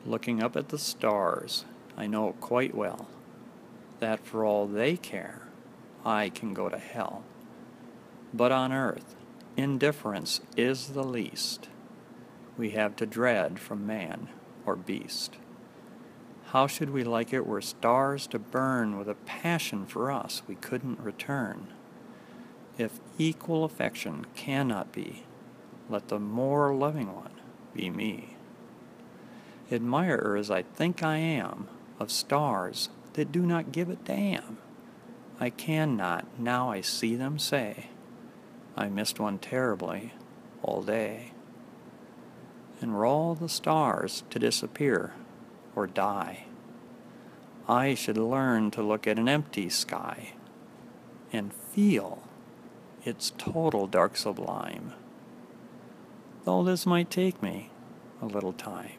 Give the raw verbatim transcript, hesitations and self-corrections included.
Looking up at the stars, I know quite well that for all they care, I can go to hell. But on earth, indifference is the least we have to dread from man or beast. How should we like it were stars to burn with a passion for us we couldn't return? If equal affection cannot be, let the more loving one be me. Admirer as I think I am of stars that do not give a damn, I cannot, now I see them, say I missed one terribly all day. And were all the stars to disappear or die, I should learn to look at an empty sky and feel its total dark sublime, though this might take me a little time.